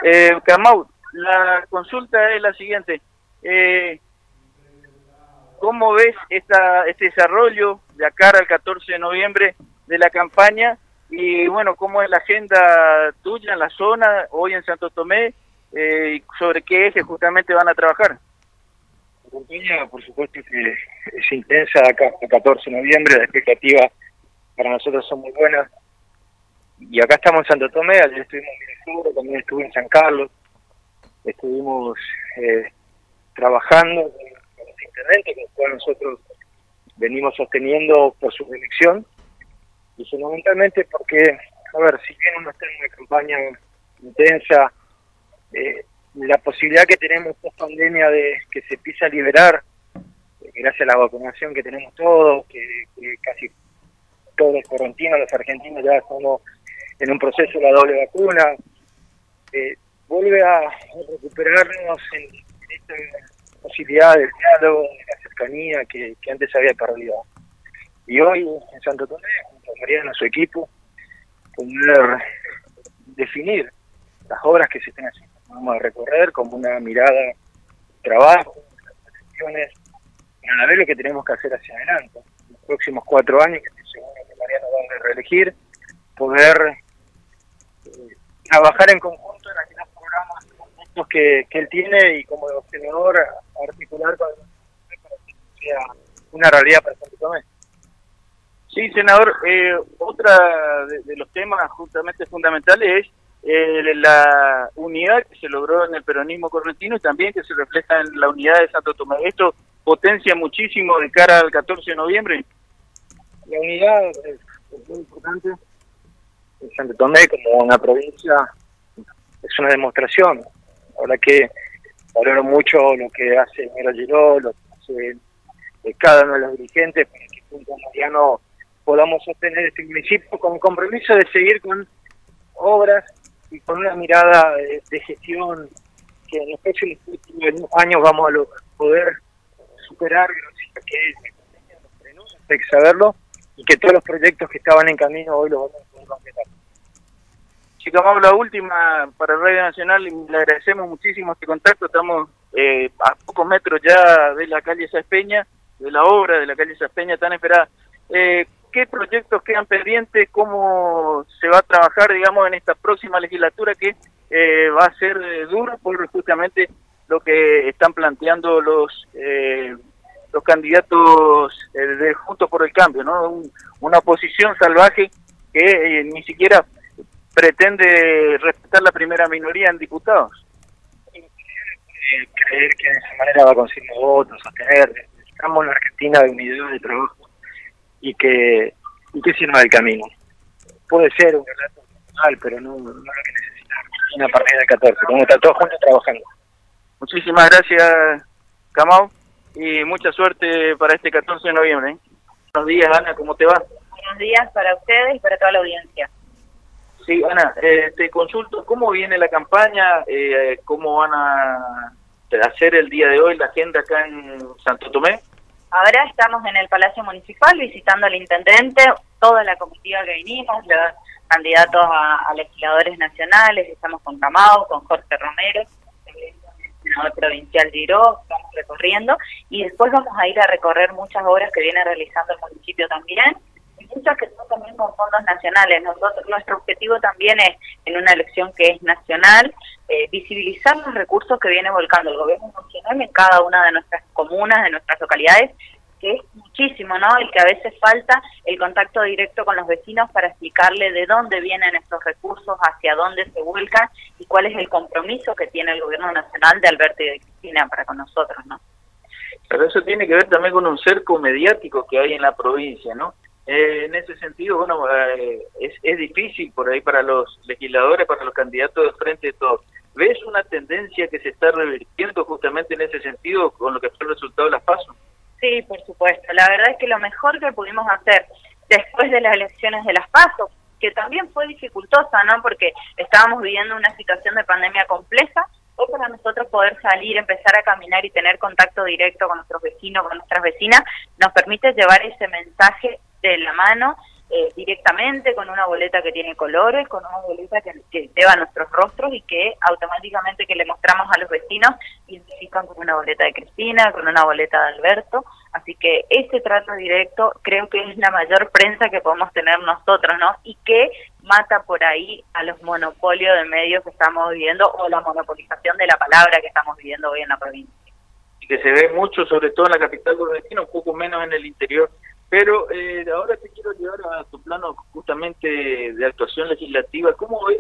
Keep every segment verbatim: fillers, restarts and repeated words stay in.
Eh, Camau, la consulta es la siguiente. Eh, ¿Cómo ves esta, este desarrollo de acá al catorce de noviembre de la campaña? Y bueno, ¿cómo es la agenda tuya en la zona, hoy en Santo Tomé? Eh, ¿Sobre qué ejes justamente van a trabajar? La campaña, por supuesto, que es intensa acá hasta el catorce de noviembre, las expectativas para nosotros son muy buenas. Y acá estamos en Santo Tomé, ayer estuvimos en Miraflores, también estuve en San Carlos, estuvimos eh, trabajando con los intendentes, con los cuales nosotros venimos sosteniendo por su elección, y fundamentalmente porque, a ver, si bien uno está en una campaña intensa, eh, la posibilidad que tenemos post pandemia de que se empiece a liberar, eh, gracias a la vacunación que tenemos todos, que, que casi todos los correntinos, los argentinos ya estamos en un proceso de la doble vacuna, eh, vuelve a recuperarnos en, en esta posibilidad del diálogo, de la cercanía que, que antes había perdido. Y hoy en Santo Tomé, junto a Mariano, su equipo, poder definir las obras que se están haciendo. Vamos a recorrer como una mirada de trabajo, reflexiones, para ver lo que tenemos que hacer hacia adelante. En los próximos cuatro años, que estoy seguro que Mariano va a reelegir, poder eh, trabajar en conjunto en aquellos programas que, que él tiene y como senador articular para que sea una realidad para Santo Tomé. Sí, senador, eh, otra de, de los temas justamente fundamentales es eh, la unidad que se logró en el peronismo correntino y también que se refleja en la unidad de Santo Tomé. ¿Esto potencia muchísimo de cara al catorce de noviembre? La unidad es, es muy importante. En Santo Tomé, como una provincia, es una demostración. Ahora que valoro mucho lo que hace Mero Giró, lo que hace eh, cada uno de los dirigentes, para que junto a Mariano podamos sostener este municipio con compromiso de seguir con obras y con una mirada de, de gestión que en los próximos años vamos a lo, poder superar, que hay que saberlo, y que todos los proyectos que estaban en camino hoy los vamos a poder completar. Chicos, la última para Radio Nacional, y le agradecemos muchísimo este contacto. Estamos eh, a pocos metros ya de la calle Saspeña, de la obra de la calle Saspeña tan esperada. Eh, ¿Qué proyectos quedan pendientes? ¿Cómo se va a trabajar, digamos, en esta próxima legislatura que eh, va a ser eh, dura por justamente lo que están planteando los eh, los candidatos eh, de Juntos por el Cambio, ¿no? Un, una oposición salvaje que eh, ni siquiera pretende respetar la primera minoría en diputados? Eh, creer que de esa manera va a conseguir votos, sostener, necesitamos una Argentina de unidad de trabajo y que y que sirva del camino. Puede ser un relato personal, pero no, no lo que necesita Argentina a partir del catorce, como está todos juntos trabajando. Muchísimas gracias, Camau, y mucha suerte para este catorce de noviembre. ¿eh? Buenos días, Ana, ¿cómo te va? Buenos días para ustedes y para toda la audiencia. Sí, Ana, eh, te consulto, ¿cómo viene la campaña? Eh, ¿Cómo van a hacer el día de hoy la agenda acá en Santo Tomé? Ahora estamos en el Palacio Municipal visitando al intendente, toda la comitiva que vinimos, los candidatos a, a legisladores nacionales, estamos con Camau, con Jorge Romero, el senador provincial Giró, estamos recorriendo, y después vamos a ir a recorrer muchas obras que viene realizando el municipio también, y muchas que son también con fondos nacionales. Nosotros, nuestro objetivo también es, en una elección que es nacional, eh, visibilizar los recursos que viene volcando el gobierno nacional en cada una de nuestras comunas, de nuestras localidades, que es muchísimo, ¿no? El que a veces falta el contacto directo con los vecinos para explicarle de dónde vienen estos recursos, hacia dónde se vuelcan y cuál es el compromiso que tiene el gobierno nacional de Alberto y de Cristina para con nosotros, ¿no? Pero eso tiene que ver también con un cerco mediático que hay en la provincia, ¿no? Eh, en ese sentido, bueno, eh, es, es difícil por ahí para los legisladores, para los candidatos de frente de todos. ¿Ves una tendencia que se está revirtiendo justamente en ese sentido con lo que fue el resultado de las PASO? Sí, por supuesto. La verdad es que lo mejor que pudimos hacer después de las elecciones de las PASO, que también fue dificultosa, ¿no? Porque estábamos viviendo una situación de pandemia compleja, o para nosotros poder salir, empezar a caminar y tener contacto directo con nuestros vecinos, con nuestras vecinas, nos permite llevar ese mensaje de la mano eh, directamente con una boleta que tiene colores, con una boleta que, que lleva nuestros rostros y que automáticamente que le mostramos a los vecinos identifican con una boleta de Cristina, con una boleta de Alberto. Así que ese trato directo creo que es la mayor prensa que podemos tener nosotros, ¿no? Y que mata por ahí a los monopolios de medios que estamos viviendo o la monopolización de la palabra que estamos viviendo hoy en la provincia. Y que se ve mucho, sobre todo en la capital correntina, un poco menos en el interior. Pero eh, ahora te quiero llevar a tu plano justamente de actuación legislativa. ¿Cómo ves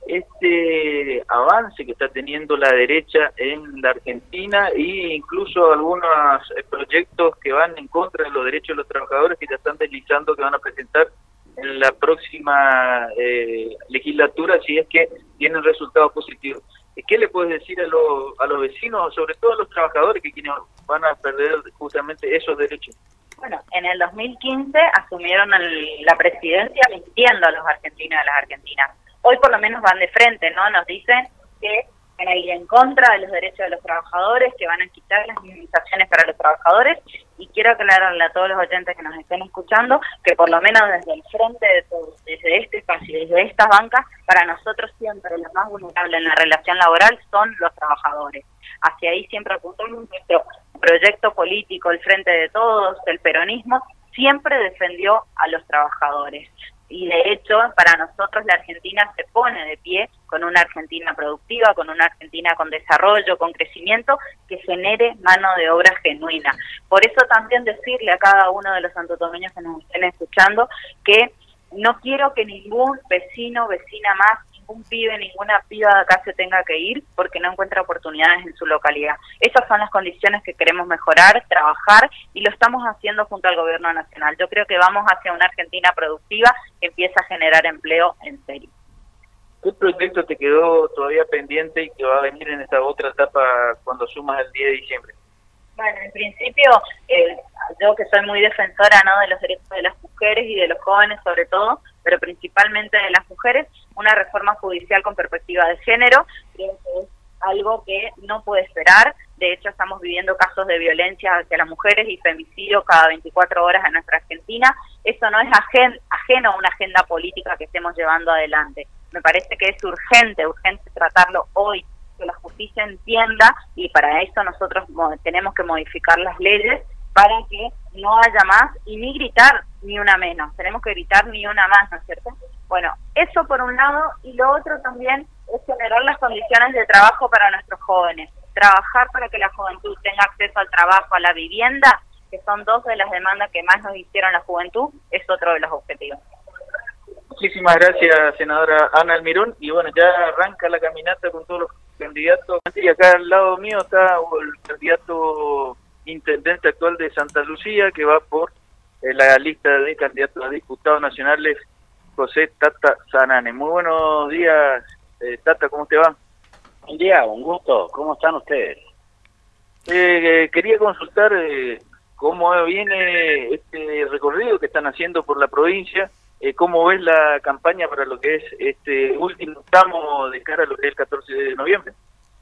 este avance que está teniendo la derecha en la Argentina e incluso algunos proyectos que van en contra de los derechos de los trabajadores que ya están deslizando, que van a presentar en la próxima eh, legislatura si es que tienen resultados positivos? ¿Qué le puedes decir a los, a los vecinos, sobre todo a los trabajadores, que quienes van a perder justamente esos derechos? Bueno, en el dos mil quince asumieron el, la presidencia mintiendo a los argentinos y a las argentinas. Hoy por lo menos van de frente, ¿no? Nos dicen que van a ir en contra de los derechos de los trabajadores, que van a quitar las indemnizaciones para los trabajadores, y quiero aclararle a todos los oyentes que nos estén escuchando que por lo menos desde el frente de todos, desde este espacio, desde estas bancas, para nosotros siempre los más vulnerables en la relación laboral son los trabajadores. Hacia ahí siempre apuntamos. Nuestro proyecto político, el Frente de Todos, el peronismo, siempre defendió a los trabajadores. Y de hecho, para nosotros la Argentina se pone de pie con una Argentina productiva, con una Argentina con desarrollo, con crecimiento, que genere mano de obra genuina. Por eso también decirle a cada uno de los santotomeños que nos estén escuchando que no quiero que ningún vecino, vecina más, ningún pibe, ninguna piba de acá se tenga que ir porque no encuentra oportunidades en su localidad. Esas son las condiciones que queremos mejorar, trabajar, y lo estamos haciendo junto al gobierno nacional. Yo creo que vamos hacia una Argentina productiva que empieza a generar empleo en serio. ¿Qué proyecto te quedó todavía pendiente y que va a venir en esta otra etapa cuando sumas el diez de diciembre? Bueno, en principio, eh, yo que soy muy defensora, ¿no?, de los derechos de las mujeres y de los jóvenes sobre todo, pero principalmente de las mujeres, una reforma judicial con perspectiva de género, creo que es algo que no puede esperar. De hecho, estamos viviendo casos de violencia hacia las mujeres y femicidio cada veinticuatro horas en nuestra Argentina. Eso no es ajen, ajeno a una agenda política que estemos llevando adelante. Me parece que es urgente, urgente tratarlo hoy, que la justicia entienda, y para eso nosotros tenemos que modificar las leyes para que no haya más, y ni gritar ni una menos, tenemos que gritar ni una más, ¿no es cierto? Bueno, eso por un lado, y lo otro también es generar las condiciones de trabajo para nuestros jóvenes, trabajar para que la juventud tenga acceso al trabajo, a la vivienda, que son dos de las demandas que más nos hicieron la juventud, es otro de los objetivos. Muchísimas gracias, senadora Ana Almirón, y bueno, ya arranca la caminata con todos los candidatos, y acá al lado mío está el candidato intendente actual de Santa Lucía, que va por eh, la lista de candidatos a diputados nacionales, José Tata Zanane. Muy buenos días, eh, Tata, ¿cómo te va? Buen día, un gusto. ¿Cómo están ustedes? Eh, eh, quería consultar eh, cómo viene este recorrido que están haciendo por la provincia, eh, cómo ves la campaña para lo que es este último tramo de cara a lo que es el catorce de noviembre.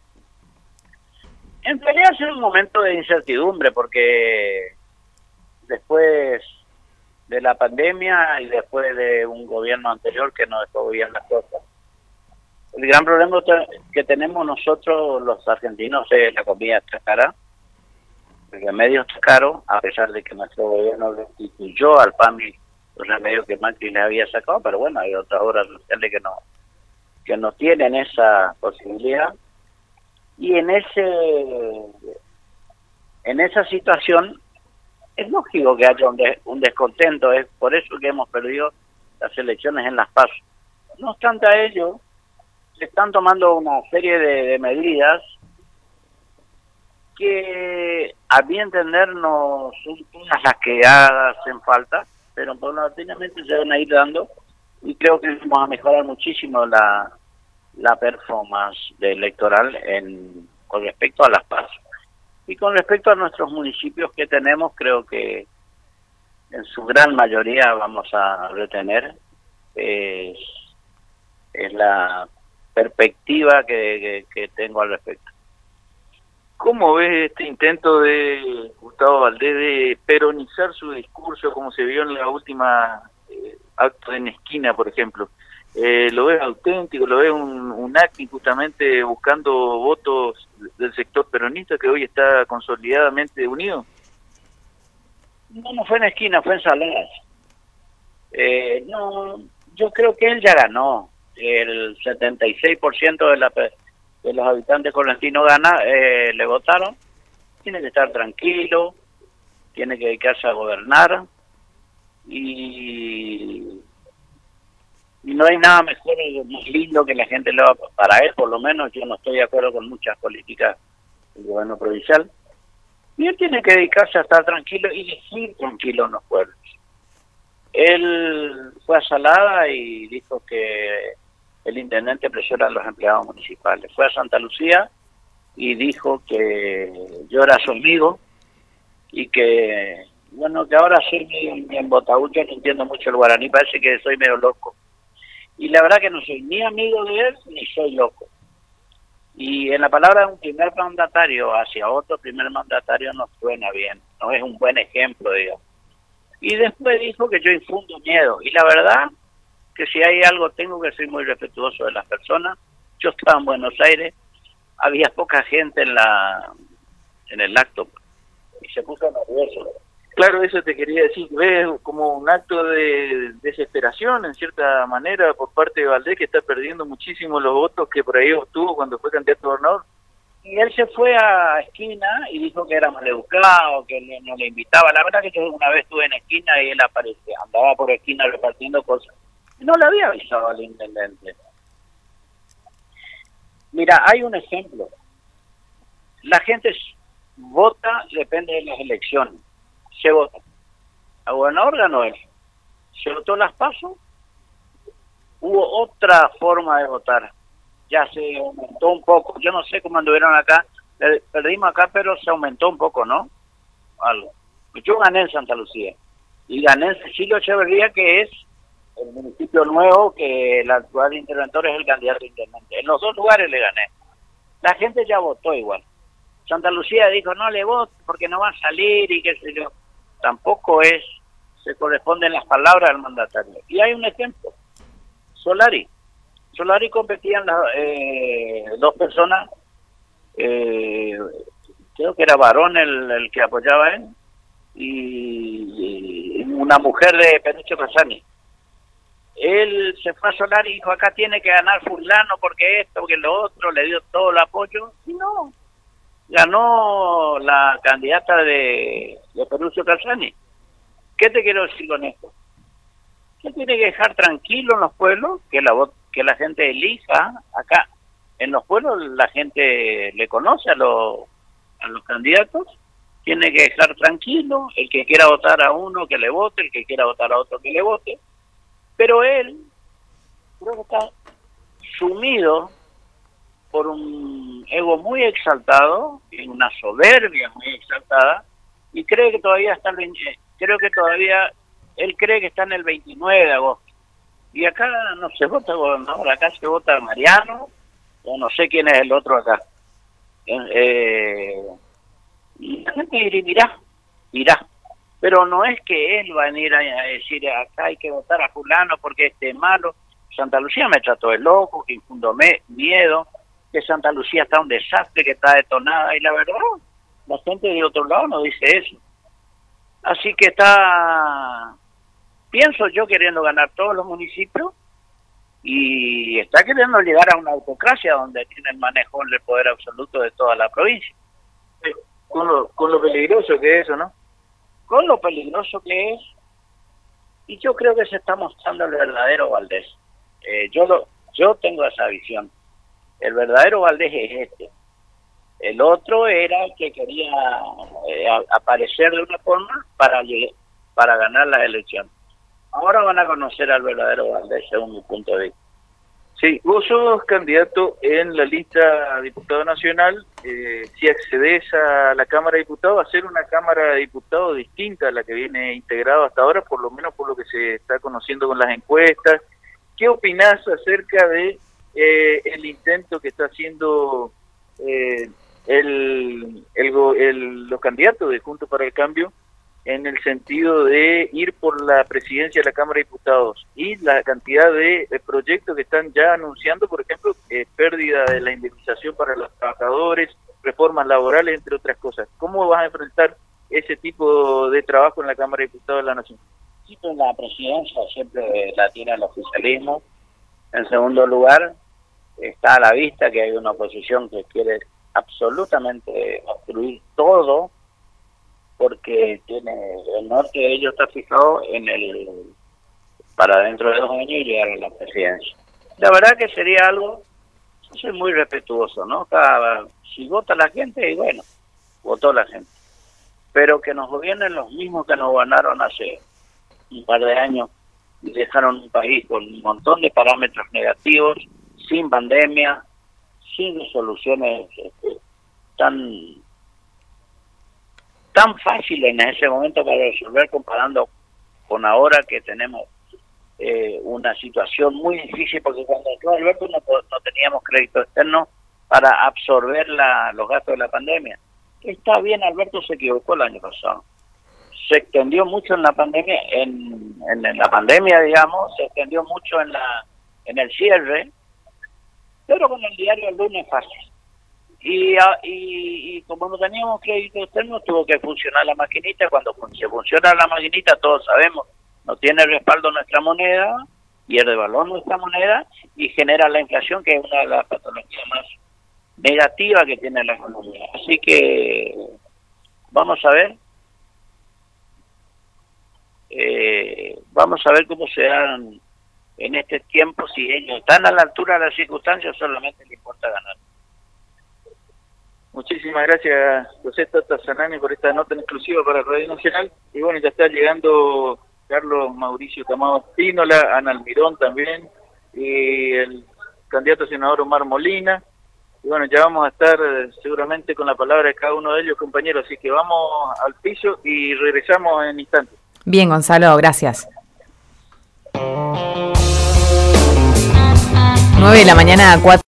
En realidad es un momento de incertidumbre porque después de la pandemia y después de un gobierno anterior que no dejó bien las cosas, el gran problema que tenemos nosotros los argentinos es la comida está cara, el remedio está caro, a pesar de que nuestro gobierno restituyó al PAMI los remedios que Macri le había sacado, pero bueno, hay otras obras sociales que no, que no tienen esa posibilidad. Y en ese en esa situación es lógico que haya un, de, un descontento, es por eso que hemos perdido las elecciones en Las PASO. No obstante a ello, se están tomando una serie de, de medidas que, a mi entender, no son todas las que hacen falta, pero paulatinamente se van a ir dando, y creo que vamos a mejorar muchísimo la la performance de electoral en con respecto a Las PASO. Y con respecto a nuestros municipios que tenemos, creo que en su gran mayoría vamos a retener es, es la perspectiva que, que, que tengo al respecto. ¿Cómo ves este intento de Gustavo Valdés de peronizar su discurso, como se vio en la última eh, actos en esquina, por ejemplo. Eh, ¿Lo ves auténtico? ¿Lo ves un, un acting justamente buscando votos del sector peronista que hoy está consolidadamente unido? No, no fue en esquina, fue en Saladas. Eh, no, yo creo que él ya ganó. El setenta y seis por ciento de, la, de los habitantes correntinos gana, eh, le votaron. Tiene que estar tranquilo, tiene que dedicarse a gobernar y, y no hay nada mejor, más lindo que la gente le va para él. Por lo menos yo no estoy de acuerdo con muchas políticas del gobierno provincial. Y él tiene que dedicarse a estar tranquilo y decir tranquilo en los pueblos. Él fue a Salada y dijo que el intendente presiona a los empleados municipales. Fue a Santa Lucía y dijo que yo era su amigo y que, bueno, que ahora soy medio en Botaúl, yo no entiendo mucho el guaraní, parece que soy medio loco. Y la verdad que no soy ni amigo de él ni soy loco. Y en la palabra de un primer mandatario hacia otro primer mandatario no suena bien, no es un buen ejemplo, digamos. Y después dijo que yo infundo miedo. Y la verdad que si hay algo tengo que ser muy respetuoso de las personas. Yo estaba en Buenos Aires, había poca gente en la en el acto y se puso nervioso. Claro, eso te quería decir, ves como un acto de desesperación en cierta manera por parte de Valdés, que está perdiendo muchísimo los votos que por ahí obtuvo cuando fue candidato a gobernador. Y él se fue a esquina y dijo que era maleducado, que no le invitaba. La verdad que yo una vez estuve en esquina y él aparecía, andaba por esquina repartiendo cosas. No le había avisado al intendente. Mira, hay un ejemplo. La gente vota, depende de las elecciones. Se vota. A gobernador ganó él. Se votó las PASO. Hubo otra forma de votar. Ya se aumentó un poco. Yo no sé cómo anduvieron acá. Perdimos acá, pero se aumentó un poco, ¿no? Algo. Yo gané en Santa Lucía. Y gané en Cecilio Echeverría, que es el municipio nuevo, que el actual interventor es el candidato intendente. En los dos lugares le gané. La gente ya votó igual. Santa Lucía dijo, no le voto porque no va a salir y qué sé yo. Tampoco es, se corresponden las palabras del mandatario. Y hay un ejemplo. Solari. Solari competían las eh, dos personas, eh, creo que era varón el, el que apoyaba a él, y, y una mujer de Perucho Casani. Él se fue a Solari y dijo, acá tiene que ganar fulano porque esto, porque lo otro, le dio todo el apoyo, y no, ganó la candidata de, de Perucho Casani. ¿Qué te quiero decir con esto? Que tiene que dejar tranquilo en los pueblos, que la que la gente elija. Acá en los pueblos la gente le conoce a los a los candidatos, tiene que dejar tranquilo, el que quiera votar a uno que le vote, el que quiera votar a otro que le vote, pero él creo que está sumido por un ego muy exaltado y una soberbia muy exaltada, y cree que todavía está creo que todavía él cree que está en el veintinueve de agosto. Y acá no se vota gobernador, acá se vota Mariano, o no sé quién es el otro acá. Eh, y la gente dirá, dirá. Pero no es que él va a venir a decir, acá hay que votar a fulano porque este es malo. Santa Lucía me trató de loco, que infundo miedo, que Santa Lucía está un desastre, que está detonada. Y la verdad, la gente de otro lado no dice eso. Así que está... pienso yo queriendo ganar todos los municipios y está queriendo llegar a una autocracia donde tiene el manejo del poder absoluto de toda la provincia. Sí, con, lo, con lo peligroso que es eso, ¿no? Con lo peligroso que es, y yo creo que se está mostrando el verdadero Valdés. Eh, yo, lo, yo tengo esa visión. El verdadero Valdés es este. El otro era que quería eh, aparecer de una forma para, para ganar las elecciones. Ahora van a conocer al verdadero Valdés, según mi punto de vista. Sí, vos sos candidato en la lista a diputado nacional. Eh, si accedes a la Cámara de Diputados, va a ser una Cámara de Diputados distinta a la que viene integrada hasta ahora, por lo menos por lo que se está conociendo con las encuestas. ¿Qué opinás acerca de eh, el intento que está haciendo eh, el, el, el, los candidatos de Juntos para el Cambio en el sentido de ir por la presidencia de la Cámara de Diputados y la cantidad de, de proyectos que están ya anunciando, por ejemplo, eh, pérdida de la indemnización para los trabajadores, reformas laborales, entre otras cosas. ¿Cómo vas a enfrentar ese tipo de trabajo en la Cámara de Diputados de la Nación? Sí, pues la presidencia siempre la tiene el oficialismo. En segundo lugar, está a la vista que hay una oposición que quiere absolutamente obstruir todo, porque tiene el norte de ellos está fijado en el para dentro de dos años llegar a la presidencia. La verdad que sería algo, yo soy muy respetuoso, ¿no? Cada, si vota la gente, y bueno, votó la gente. Pero que nos gobiernen los mismos que nos gobernaron hace un par de años y dejaron un país con un montón de parámetros negativos, sin pandemia, sin soluciones este, tan tan fáciles en ese momento para resolver, comparando con ahora que tenemos eh, una situación muy difícil, porque cuando entró Alberto no, no teníamos crédito externo para absorber la, los gastos de la pandemia. Está bien, Alberto se equivocó el año pasado. Se extendió mucho en la pandemia, en, en, en la pandemia, digamos, se extendió mucho en la en el cierre, pero con el diario el lunes fácil. Y, y, y como no teníamos crédito externo, tuvo que funcionar la maquinita. Cuando se funciona la maquinita, todos sabemos, no tiene respaldo nuestra moneda, pierde valor nuestra moneda y genera la inflación, que es una de las patologías más negativas que tiene la economía. Así que vamos a ver, eh, vamos a ver cómo se dan en este tiempo, si ellos están a la altura de las circunstancias, solamente les importa ganar. Muchísimas gracias, José Tota Zanani, por esta nota en exclusiva para Radio Nacional. Y bueno, ya está llegando Carlos Mauricio Camado Espínola, Ana Almirón también, y el candidato a senador Omar Molina. Y bueno, ya vamos a estar seguramente con la palabra de cada uno de ellos, compañeros. Así que vamos al piso y regresamos en instantes. Bien, Gonzalo, gracias. nueve de la mañana, cuatro.